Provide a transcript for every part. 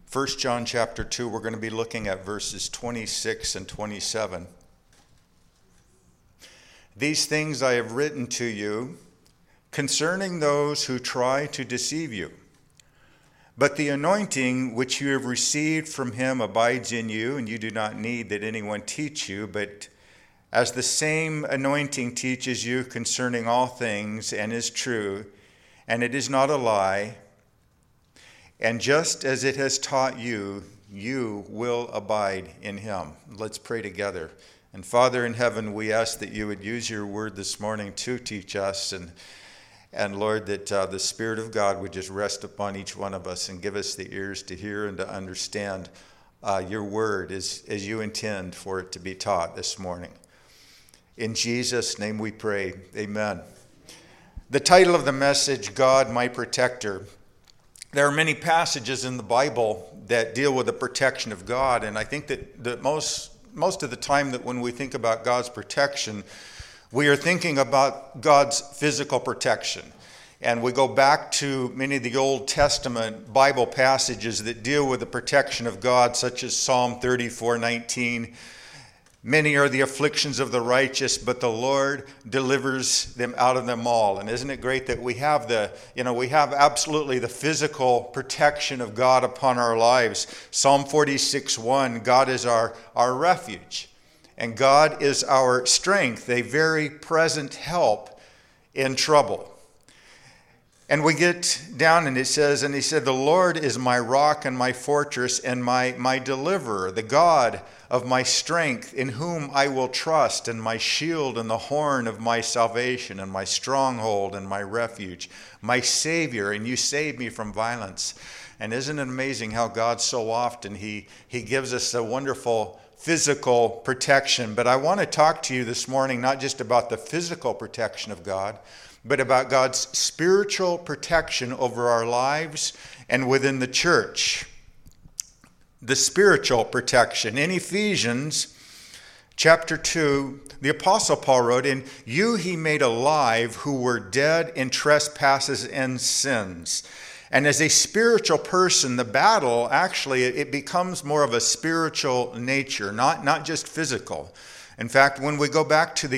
1 John chapter 2, we're going to be looking at verses 26 and 27. These things I have written to you concerning those who try to deceive you. But the anointing which you have received from him abides in you, and you do not need that anyone teach you, but as the same anointing teaches you concerning all things and is true, and it is not a lie, and just as it has taught you, you will abide in him. Let's pray together. And Father in heaven, we ask that you would use your word this morning to teach us, and Lord, that the Spirit of God would just rest upon each one of us and give us the ears to hear and to understand your word as you intend for it to be taught this morning. In Jesus' name we pray, amen. The title of the message, God, My Protector. There are many passages in the Bible that deal with the protection of God, and I think that most of the time that when we think about God's protection, we are thinking about God's physical protection. And we go back to many of the Old Testament Bible passages that deal with the protection of God, such as Psalm 34:19. Many are the afflictions of the righteous, but the Lord delivers them out of them all. And isn't it great that we have absolutely the physical protection of God upon our lives. Psalm 46:1, God is our refuge, and God is our strength, a very present help in trouble. And we get down and it says, and he said, the Lord is my rock and my fortress and my deliverer, the God of my strength, in whom I will trust, and my shield and the horn of my salvation, and my stronghold and my refuge, my Savior, and you save me from violence. And isn't it amazing how God so often, he gives us a wonderful physical protection. But I want to talk to you this morning not just about the physical protection of God, but about God's spiritual protection over our lives and within the church. The spiritual protection. In Ephesians chapter 2, the Apostle Paul wrote, in you he made alive who were dead in trespasses and sins. And as a spiritual person, the battle actually, it becomes more of a spiritual nature, not just physical. In fact, when we go back to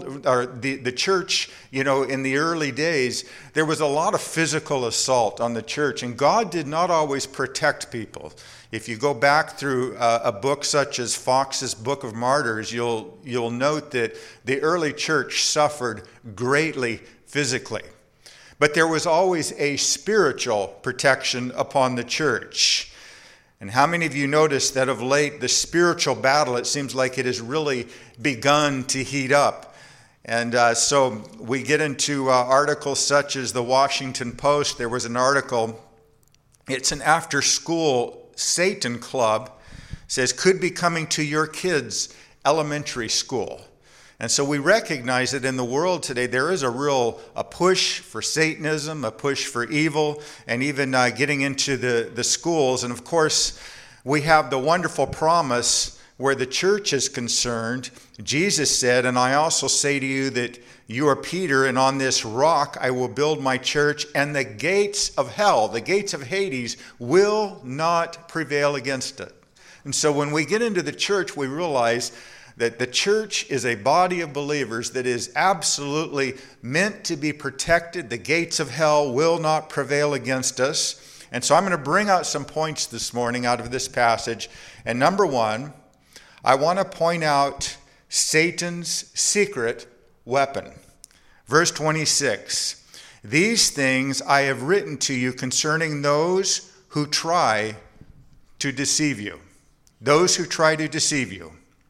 the church, in the early days, there was a lot of physical assault on the church, and God did not always protect people. If you go back through a book such as Fox's Book of Martyrs, you'll note that the early church suffered greatly physically. But there was always a spiritual protection upon the church. And how many of you noticed that of late, the spiritual battle, it seems like it has really begun to heat up. And so we get into articles such as the Washington Post. There was an article, it's an after-school Satan club, says, could be coming to your kids' elementary school. And so we recognize that in the world today, there is a push for Satanism, a push for evil, and even getting into the schools. And of course, we have the wonderful promise where the church is concerned. Jesus said, and I also say to you that you are Peter, and on this rock I will build my church, and the gates of hell, the gates of Hades, will not prevail against it. And so when we get into the church, we realize that the church is a body of believers that is absolutely meant to be protected. The gates of hell will not prevail against us. And so I'm going to bring out some points this morning out of this passage. And number one, I want to point out Satan's secret weapon. Verse 26, these things I have written to you concerning those who try to deceive you. Those who try to deceive you.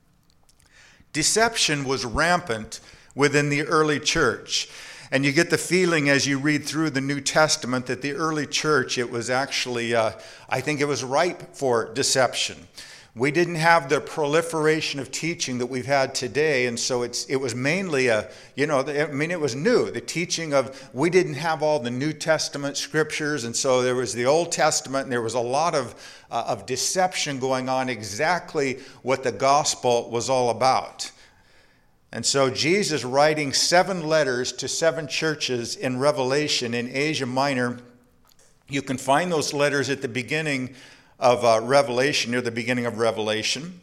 Deception was rampant within the early church. And you get the feeling as you read through the New Testament that the early church, it was actually, I think it was ripe for deception. We didn't have the proliferation of teaching that we've had today, and so it was mainly it was new. The teaching of, we didn't have all the New Testament scriptures, and so there was the Old Testament, and there was a lot of deception going on, exactly what the gospel was all about. And so Jesus, writing 7 letters to 7 churches in Revelation in Asia Minor, you can find those letters at the beginning Revelation, near the beginning of Revelation.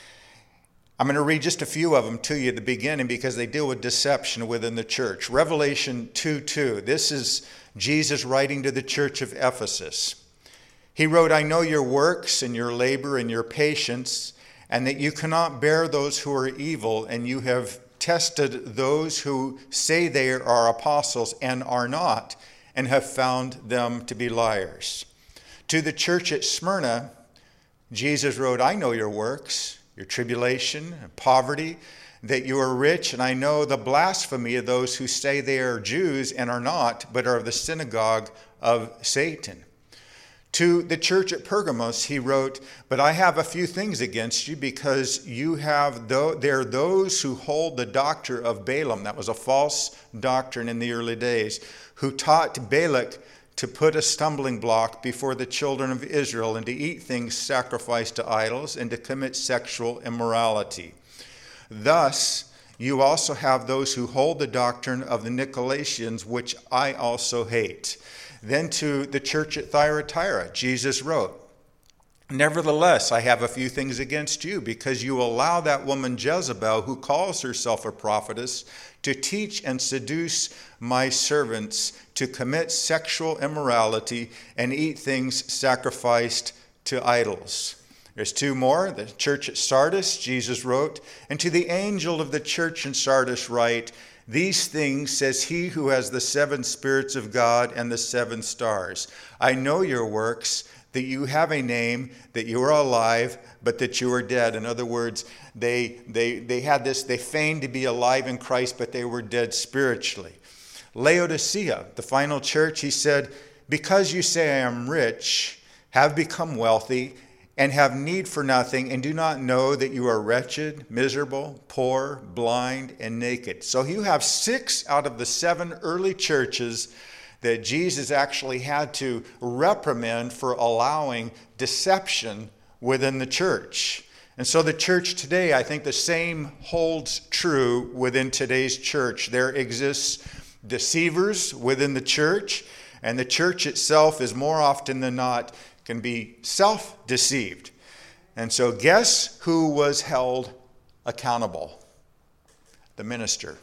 I'm going to read just a few of them to you at the beginning because they deal with deception within the church. Revelation 2:2. This is Jesus writing to the church of Ephesus. He wrote, I know your works and your labor and your patience, and that you cannot bear those who are evil, and you have tested those who say they are apostles and are not, and have found them to be liars. To the church at Smyrna, Jesus wrote, I know your works, your tribulation and poverty, that you are rich, and I know the blasphemy of those who say they are Jews and are not, but are of the synagogue of Satan. To the church at Pergamos, he wrote, but I have a few things against you, because there are those who hold the doctrine of Balaam. That was a false doctrine in the early days, who taught Balak to put a stumbling block before the children of Israel, and to eat things sacrificed to idols, and to commit sexual immorality. Thus, you also have those who hold the doctrine of the Nicolaitans, which I also hate. Then to the church at Thyatira, Jesus wrote, nevertheless, I have a few things against you, because you allow that woman Jezebel, who calls herself a prophetess, to teach and seduce my servants to commit sexual immorality and eat things sacrificed to idols. There's two more. The church at Sardis, Jesus wrote, and to the angel of the church in Sardis write, these things says he who has the 7 spirits of God and the 7 stars. I know your works, that you have a name, that you are alive, but that you are dead. In other words, they had this, they feigned to be alive in Christ, but they were dead spiritually. Laodicea, the final church, he said, because you say I am rich, have become wealthy, and have need for nothing, and do not know that you are wretched, miserable, poor, blind, and naked. So you have 6 out of the 7 early churches that Jesus actually had to reprimand for allowing deception within the church. And so the church today, I think the same holds true within today's church. There exists deceivers within the church, and the church itself is more often than not can be self-deceived. And so guess who was held accountable? The minister.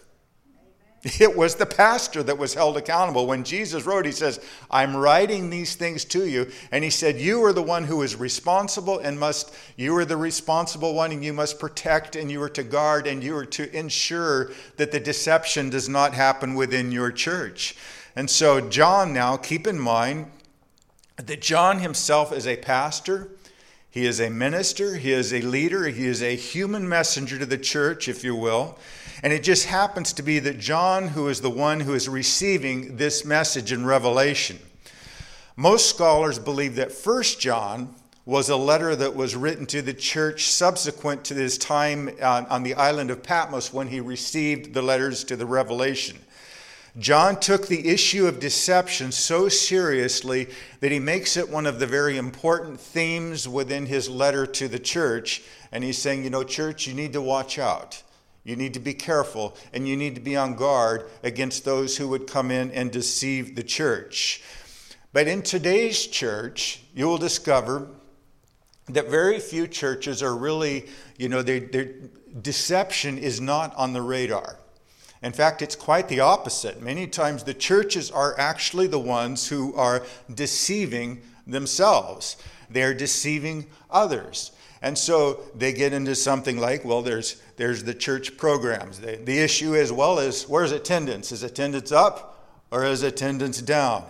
It was the pastor that was held accountable. When Jesus wrote, he says, I'm writing these things to you. And he said, you are the one who is responsible you are the responsible one, and you must protect, and you are to guard, and you are to ensure that the deception does not happen within your church. And so John now, keep in mind that John himself is a pastor. He is a minister. He is a leader. He is a human messenger to the church, if you will. And it just happens to be that John, who is the one who is receiving this message in Revelation. Most scholars believe that 1 John was a letter that was written to the church subsequent to his time on the island of Patmos when he received the letters to the Revelation. John took the issue of deception so seriously that he makes it one of the very important themes within his letter to the church. And he's saying, church, you need to watch out. You need to be careful, and you need to be on guard against those who would come in and deceive the church. But in today's church, you will discover that very few churches are really, their deception is not on the radar. In fact, it's quite the opposite. Many times the churches are actually the ones who are deceiving themselves. They're deceiving others. And so they get into something like, there's the church programs. The issue is, where's attendance? Is attendance up or is attendance down?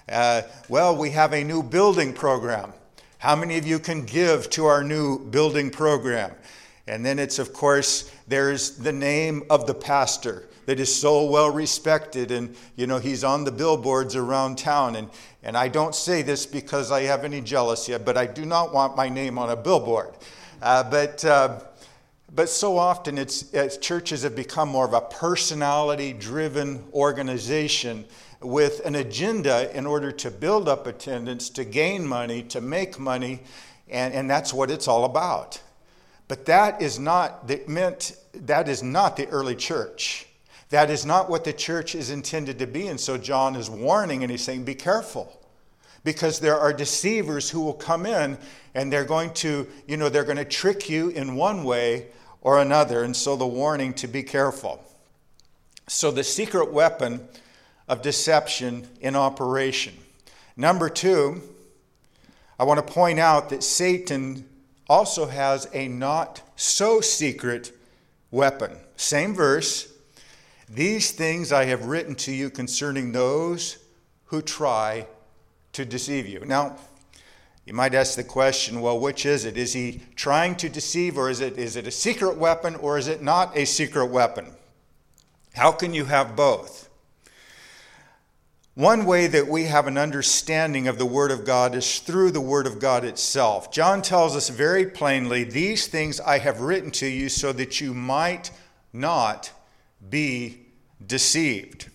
We have a new building program. How many of you can give to our new building program? And then it's, of course, there's the name of the pastor that is so well respected, and he's on the billboards around town. And I don't say this because I have any jealousy, but I do not want my name on a billboard. But so often churches have become more of a personality-driven organization with an agenda in order to build up attendance, to gain money, to make money, and that's what it's all about. But that is not the early church. That is not what the church is intended to be. And so John is warning, and he's saying, be careful. because there are deceivers who will come in and they're going to trick you in one way or another. And so the warning to be careful. So the secret weapon of deception in operation. Number 2, I want to point out that Satan also has a not so secret weapon. Same verse. These things I have written to you concerning those who try to deceive you. Now, you might ask the question, well, which is it? Is he trying to deceive, or is it a secret weapon, or is it not a secret weapon? How can you have both? One way that we have an understanding of the Word of God is through the Word of God itself. John tells us very plainly, these things I have written to you so that you might not be deceived.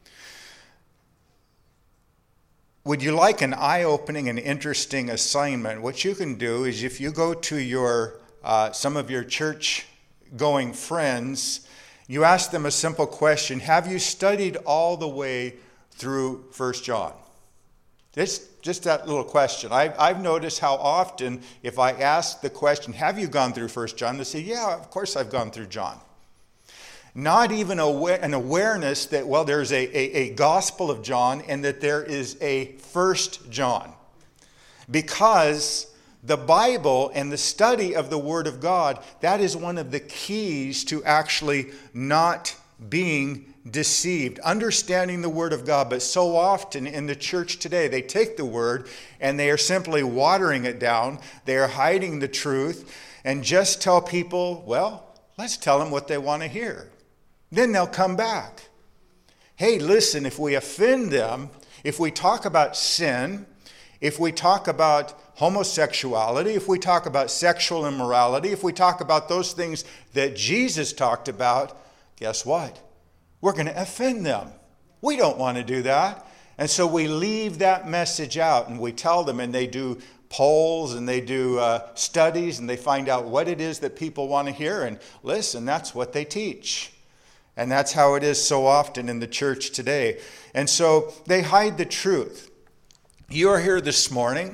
Would you like an eye-opening and interesting assignment? What you can do is, if you go to some of your church-going friends, you ask them a simple question: have you studied all the way through 1 John? It's just that little question. I've noticed how often, if I ask the question, have you gone through 1 John? They say, yeah, of course I've gone through John. Not even an awareness that, well, there's a Gospel of John and that there is a 1 John. Because the Bible and the study of the Word of God, that is one of the keys to actually not being deceived. Understanding the Word of God. But so often in the church today, they take the Word and they are simply watering it down. They are hiding the truth and just tell people, well, let's tell them what they want to hear. Then they'll come back. Hey, listen, if we offend them, if we talk about sin, if we talk about homosexuality, if we talk about sexual immorality, if we talk about those things that Jesus talked about, guess what? We're going to offend them. We don't want to do that. And so we leave that message out and we tell them, and they do polls and they do studies and they find out what it is that people want to hear. And listen, that's what they teach. And that's how it is so often in the church today. And so they hide the truth. You are here this morning.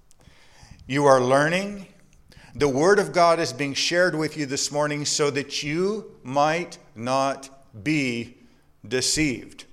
You are learning. The Word of God is being shared with you this morning so that you might not be deceived.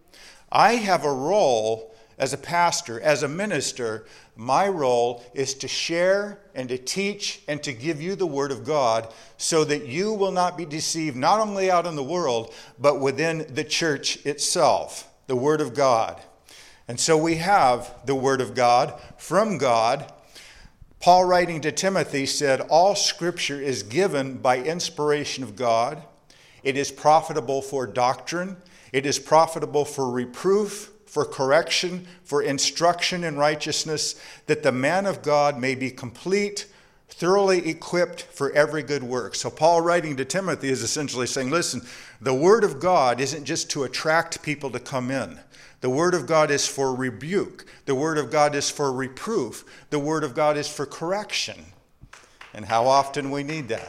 I have a role as a pastor, as a minister. My role is to share and to teach and to give you the Word of God so that you will not be deceived, not only out in the world, but within the church itself, the Word of God. And so we have the Word of God from God. Paul, writing to Timothy, said, all Scripture is given by inspiration of God. It is profitable for doctrine. It is profitable for reproof, for correction, for instruction in righteousness, that the man of God may be complete, thoroughly equipped for every good work. So Paul, writing to Timothy, is essentially saying, listen, the Word of God isn't just to attract people to come in. The Word of God is for rebuke. The Word of God is for reproof. The Word of God is for correction. And how often we need that.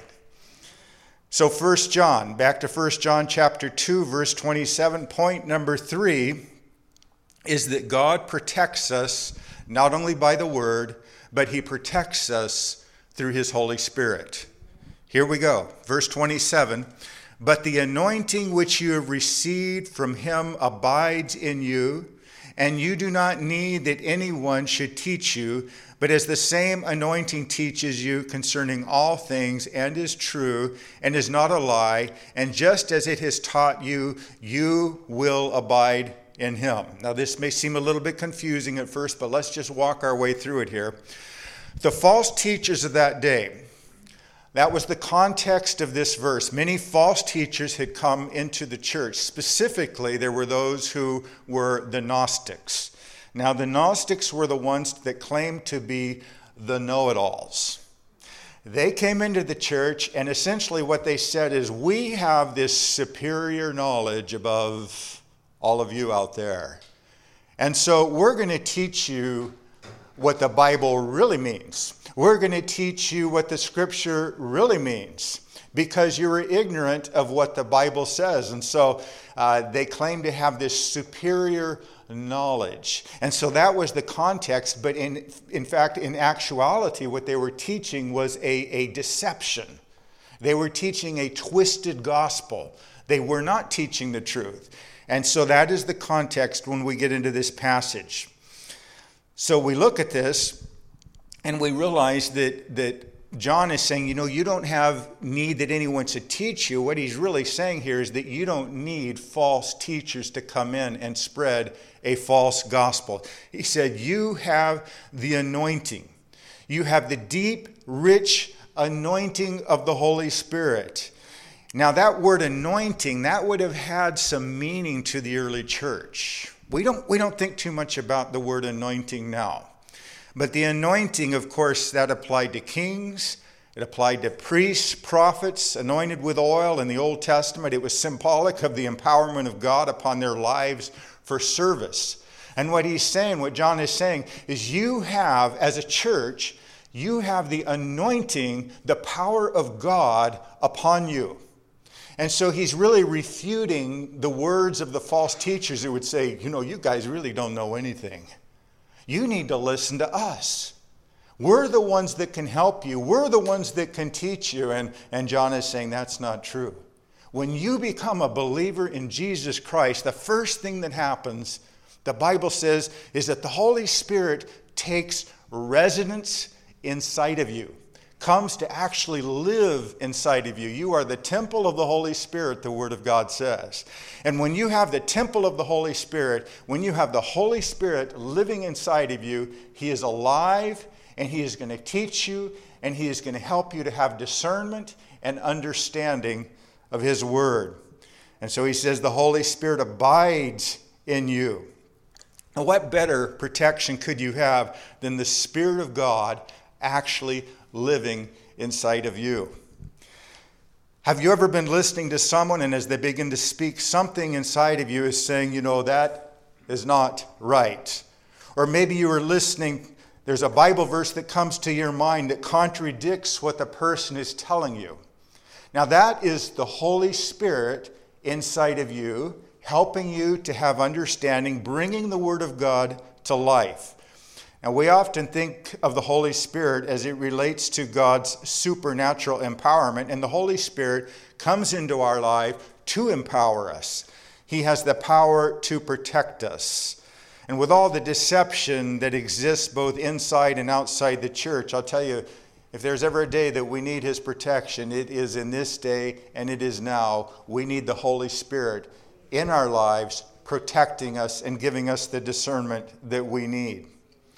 So 1 John, back to 1 John chapter 2, verse 27, point number 3 is that God protects us not only by the Word, but He protects us through His Holy Spirit. Here we go, verse 27. But the anointing which you have received from Him abides in you, and you do not need that anyone should teach you, but as the same anointing teaches you concerning all things, and is true, and is not a lie, and just as it has taught you, you will abide in Him. Now this may seem a little bit confusing at first, but let's just walk our way through it here. The false teachers of that day, that was the context of this verse. Many false teachers had come into the church. Specifically, there were those who were the Gnostics. Now, the Gnostics were the ones that claimed to be the know-it-alls. They came into the church, and essentially what they said is, we have this superior knowledge above all of you out there. And so we're going to teach you what the Bible really means. We're going to teach you what the Scripture really means, because you were ignorant of what the Bible says. And so they claim to have this superior knowledge. And so that was the context, but in fact, in actuality, what they were teaching was a deception. They were teaching a twisted gospel. They were not teaching the truth. And so that is the context when we get into this passage. So we look at this and we realize that John is saying, you don't have need that anyone should teach you. What he's really saying here is that you don't need false teachers to come in and spread a false gospel. He said, you have the anointing. You have the deep, rich anointing of the Holy Spirit. Now that word anointing, that would have had some meaning to the early church. We don't think too much about the word anointing now. But the anointing, of course, that applied to kings. It applied to priests, prophets, anointed with oil in the Old Testament. It was symbolic of the empowerment of God upon their lives for service. And what John is saying, is you have, as a church, you have the anointing, the power of God upon you. And so he's really refuting the words of the false teachers who would say, you guys really don't know anything. You need to listen to us. We're the ones that can help you. We're the ones that can teach you. And John is saying that's not true. When you become a believer in Jesus Christ, the first thing that happens, the Bible says, is that the Holy Spirit takes residence inside of you, comes to actually live inside of you. You are the temple of the Holy Spirit, the Word of God says. And when you have the temple of the Holy Spirit, when you have the Holy Spirit living inside of you, He is alive and He is going to teach you and He is going to help you to have discernment and understanding of His Word. And so He says the Holy Spirit abides in you. Now, what better protection could you have than the Spirit of God actually living inside of you? Have you ever been listening to someone and as they begin to speak, something inside of you is saying, that is not right? Or maybe you were listening, there's a Bible verse that comes to your mind that contradicts what the person is telling you. Now that is the Holy Spirit inside of you, helping you to have understanding, bringing the Word of God to life. And we often think of the Holy Spirit as it relates to God's supernatural empowerment, and the Holy Spirit comes into our life to empower us. He has the power to protect us. And with all the deception that exists both inside and outside the church, I'll tell you, if there's ever a day that we need His protection, it is in this day and it is now. We need the Holy Spirit in our lives, protecting us and giving us the discernment that we need.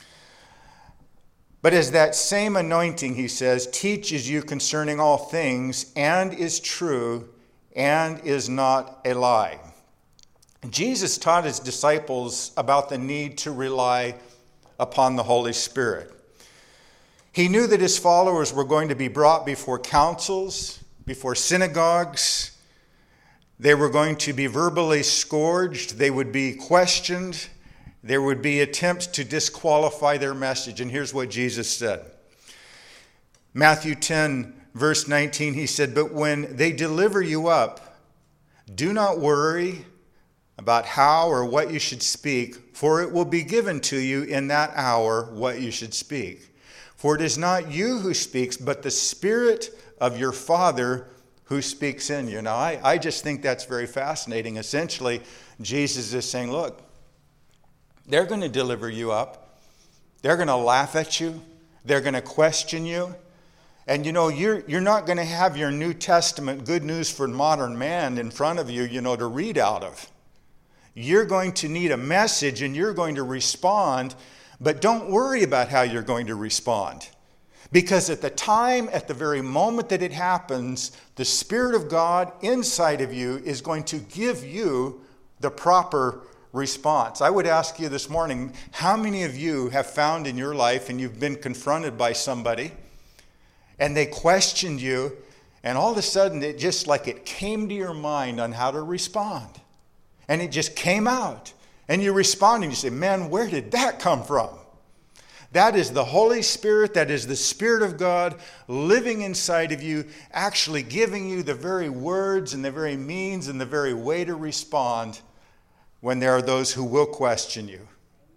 But as that same anointing, he says, teaches you concerning all things, and is true, and is not a lie. Jesus taught His disciples about the need to rely upon the Holy Spirit. He knew that His followers were going to be brought before councils, before synagogues. They were going to be verbally scourged. They would be questioned. There would be attempts to disqualify their message. And here's what Jesus said. Matthew 10, verse 19, He said, "But when they deliver you up, do not worry about how or what you should speak, for it will be given to you in that hour what you should speak. For it is not you who speaks, but the Spirit of your Father who speaks in you." Now, I just think that's very fascinating. Essentially, Jesus is saying, look, they're going to deliver you up. They're going to laugh at you. They're going to question you. And you're not going to have your New Testament good news for modern man in front of you, to read out of. You're going to need a message and you're going to respond, but don't worry about how you're going to respond. Because at the very moment that it happens, the Spirit of God inside of you is going to give you the proper response. I would ask you this morning, how many of you have found in your life and you've been confronted by somebody and they questioned you and all of a sudden it just like it came to your mind on how to respond. And it just came out and you respond and you say, man, where did that come from? That is the Holy Spirit, that is the Spirit of God living inside of you, actually giving you the very words and the very means and the very way to respond when there are those who will question you.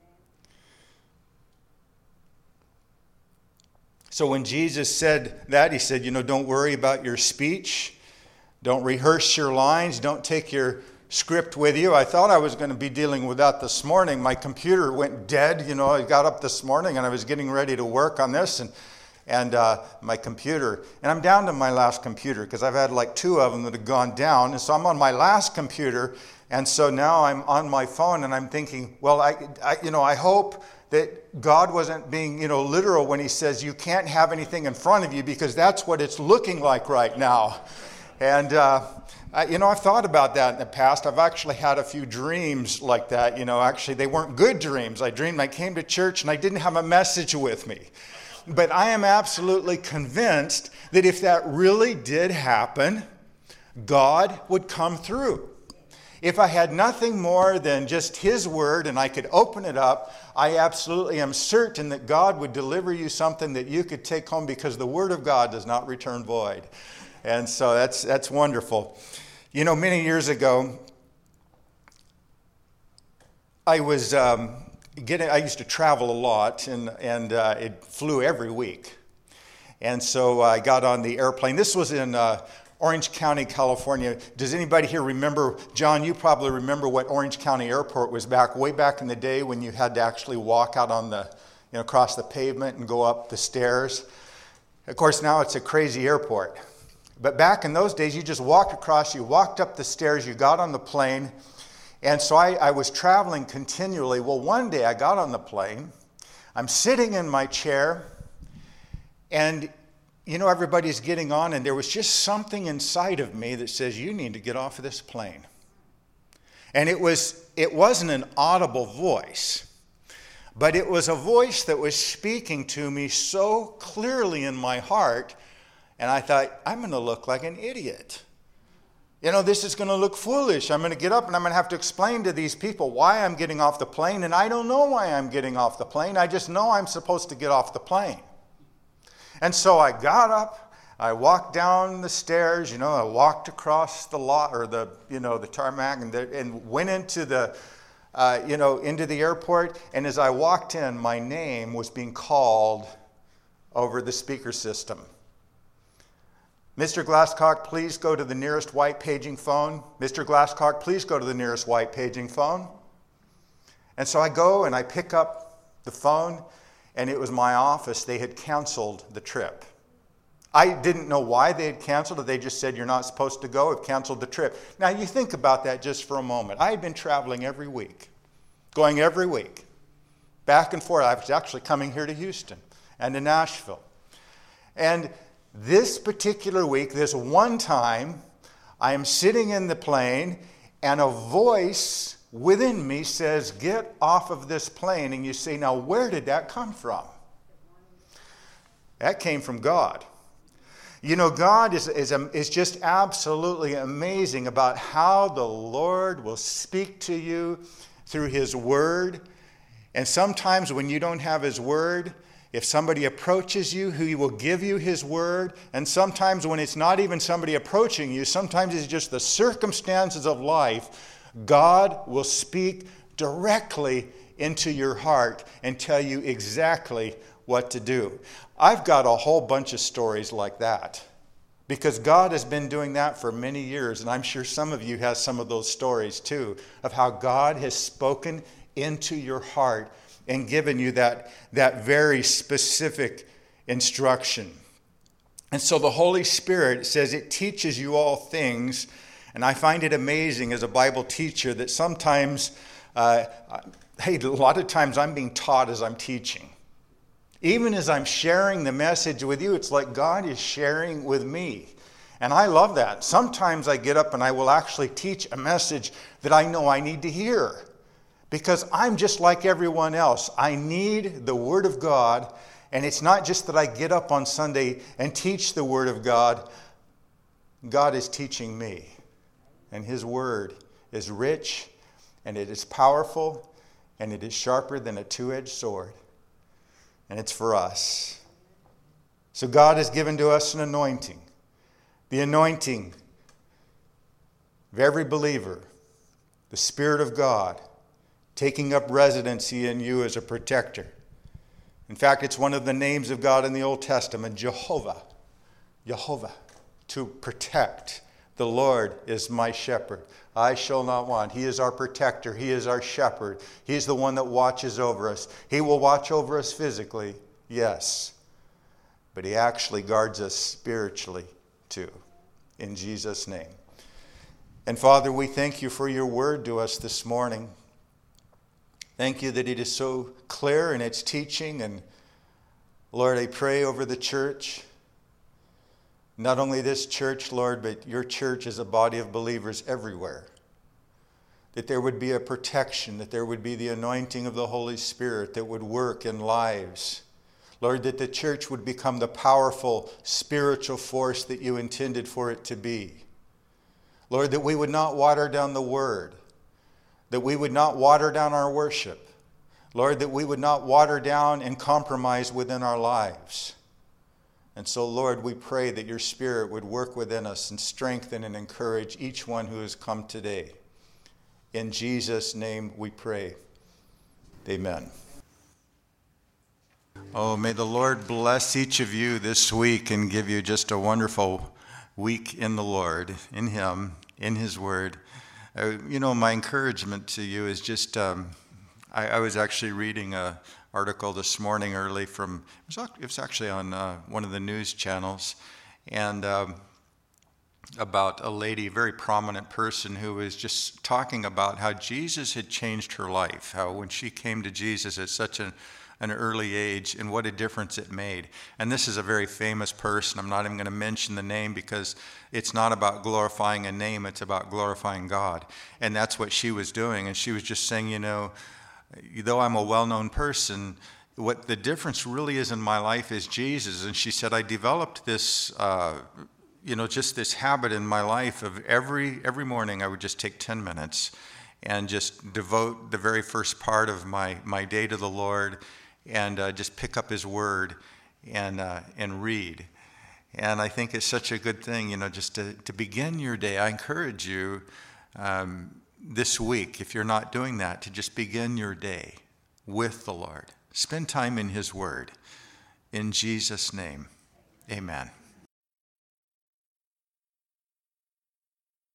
So when Jesus said that, he said, don't worry about your speech. Don't rehearse your lines. Don't take your script with you. I thought I was going to be dealing with that this morning. My computer went dead. I got up this morning and I was getting ready to work on this and my computer. And I'm down to my last computer because I've had like 2 of them that have gone down. And so I'm on my last computer. And so now I'm on my phone and I'm thinking, well, I hope that God wasn't being, literal when he says you can't have anything in front of you, because that's what it's looking like right now. And, I've thought about that in the past. I've actually had a few dreams like that. Actually, they weren't good dreams. I dreamed I came to church and I didn't have a message with me. But I am absolutely convinced that if that really did happen, God would come through. If I had nothing more than just his word and I could open it up, I absolutely am certain that God would deliver you something that you could take home, because the word of God does not return void. And so that's wonderful. Many years ago, I used to travel a lot, and it flew every week. And so I got on the airplane. This was in Orange County, California. Does anybody here remember, John, you probably remember what Orange County Airport was way back in the day when you had to actually walk out on the, across the pavement and go up the stairs. Of course, now it's a crazy airport. But back in those days, you just walked across, you walked up the stairs, you got on the plane. And so I was traveling continually. Well, one day I got on the plane, I'm sitting in my chair, and everybody's getting on, and there was just something inside of me that says, you need to get off of this plane. And it wasn't an audible voice, but it was a voice that was speaking to me so clearly in my heart, and I thought, I'm going to look like an idiot. This is going to look foolish. I'm going to get up and I'm going to have to explain to these people why I'm getting off the plane, and I don't know why I'm getting off the plane. I just know I'm supposed to get off the plane. And so I got up, I walked down the stairs, I walked across the lot, or the tarmac, and went into the, into the airport. And as I walked in, my name was being called over the speaker system. Mr. Glasscock, please go to the nearest white paging phone. Mr. Glasscock, please go to the nearest white paging phone. And so I go and I pick up the phone, and it was my office. They had canceled the trip. I didn't know why they had canceled it. They just said, you're not supposed to go. We've canceled the trip. Now, you think about that just for a moment. I had been traveling every week, going every week, back and forth. I was actually coming here to Houston and to Nashville. And this particular week, this one time, I am sitting in the plane, and a voice within me says, get off of this plane. And you say, now where did that come from? That came from God. God is just absolutely amazing about how the Lord will speak to you through his word. And sometimes when you don't have his word, if somebody approaches you, he will give you his word. And sometimes when it's not even somebody approaching you, sometimes it's just the circumstances of life, God will speak directly into your heart and tell you exactly what to do. I've got a whole bunch of stories like that, because God has been doing that for many years, and I'm sure some of you have some of those stories too, of how God has spoken into your heart and given you that very specific instruction. And so the Holy Spirit says it teaches you all things. And I find it amazing as a Bible teacher that sometimes, a lot of times I'm being taught as I'm teaching. Even as I'm sharing the message with you, it's like God is sharing with me. And I love that. Sometimes I get up and I will actually teach a message that I know I need to hear, because I'm just like everyone else. I need the Word of God. And it's not just that I get up on Sunday and teach the Word of God. God is teaching me. And his word is rich, and it is powerful, and it is sharper than a two-edged sword. And it's for us. So God has given to us an anointing. The anointing of every believer the Spirit of God taking up residency in you as a protector. In fact, it's one of the names of God in the Old Testament, Jehovah, to protect. The Lord is my shepherd. I shall not want. He is our protector. He is our shepherd. He's the one that watches over us. He will watch over us physically, yes, but he actually guards us spiritually too, in Jesus' name. And Father, we thank you for your word to us this morning. Thank you that it is so clear in its teaching. And Lord, I pray over the church, not only this church, Lord, but your church as a body of believers everywhere, that there would be a protection, that there would be the anointing of the Holy Spirit that would work in lives. Lord, that the church would become the powerful spiritual force that you intended for it to be. Lord, that we would not water down the word, that we would not water down our worship. Lord, that we would not water down and compromise within our lives. And so, Lord, we pray that your Spirit would work within us and strengthen and encourage each one who has come today. In Jesus' name we pray. Amen. Oh, may the Lord bless each of you this week and give you just a wonderful week in the Lord, in Him, in His Word. My encouragement to you is just, I was actually reading an article this morning early from, it was actually on one of the news channels, and about a lady, a very prominent person, who was just talking about how Jesus had changed her life, how when she came to Jesus at such an early age, and what a difference it made. And this is a very famous person. I'm not even going to mention the name because it's not about glorifying a name, it's about glorifying God. And that's what she was doing. And she was just saying, though I'm a well-known person, what the difference really is in my life is Jesus. And she said, I developed this, just this habit in my life of every morning I would just take 10 minutes and just devote the very first part of my day to the Lord, and just pick up his word and read. And I think it's such a good thing, just to begin your day. I encourage you this week, if you're not doing that, to just begin your day with the Lord. Spend time in his word. In Jesus' name, amen.